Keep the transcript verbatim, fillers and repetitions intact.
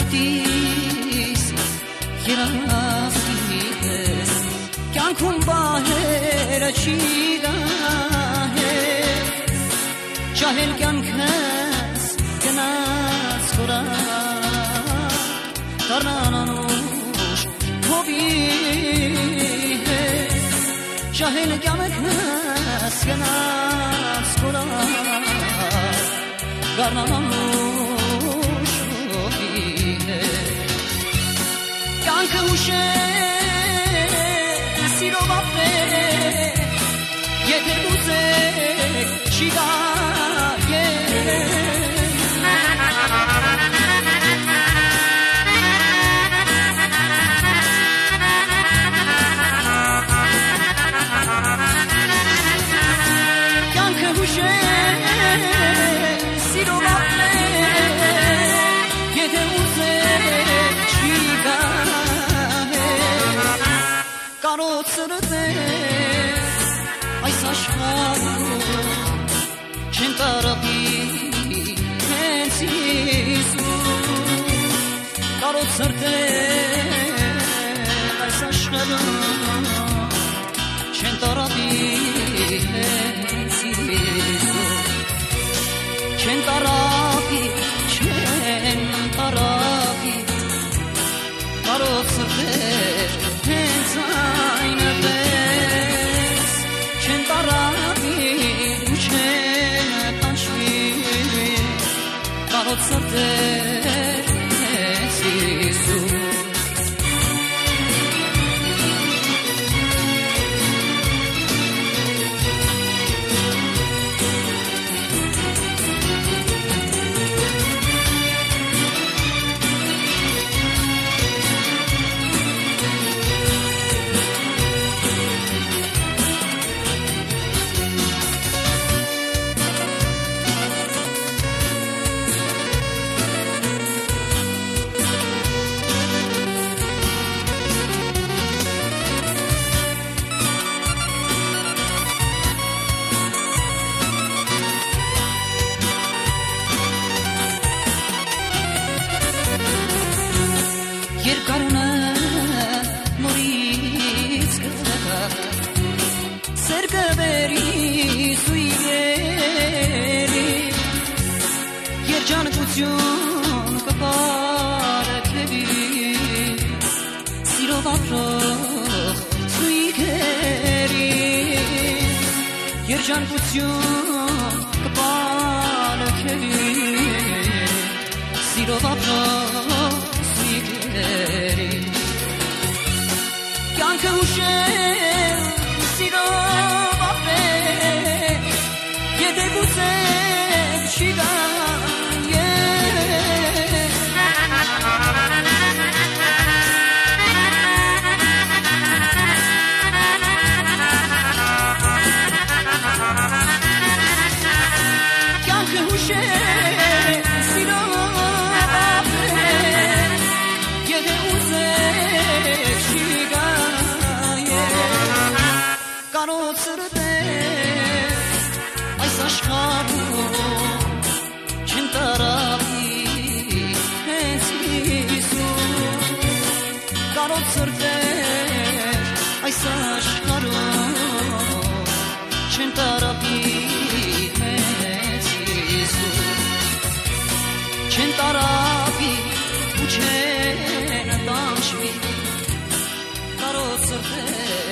սրտիս երազիպես կյանքում բահերը չի դահել ջահել կյանքս գնաց կորա դառնան անուշ հովի ջահել կյանքս գնաց կորա դառնան անուշ Կյանքը ուշեր, սիրով ապրել, եթե ուզեք չի գայել Կյանքը ուշեր, սիրով ապրել, եթե ուզեք չի գայել Կարոտ սրտես այս աշխարհում չեն տարապի հենց Հիսուս Կարոտ սրտես այս աշխարհում չեն տարապի հենց Հիսուս Չեն տարապի, չեն տարապի Կարոտ սրտես հենց այնպես չեն տարապի ու չեն տանջվի Կարոտ սրտես հենց Հիսուս Երկարունը նորից կտա Սերկը բերի սույրերի Երջանկություն կպարքևի Սիրով ապրող սույքերի Երջանկություն կպարքևի Սիրով ապրող Կյանքը ուշեր, սիրով ապրել, եթե գուցեք չի գայել Կյանքը ուշեր, սիրով ապրել, եթե ուզեք չի Կարոտ սրտես այս աշխարհում չեն տարապի հենց Հիսուս Կարոտ սրտես այս աշխարհում չեն տարապի հենց Հիսուս Չեն տարապի ու չեն տանջվի Կարոտ սրտես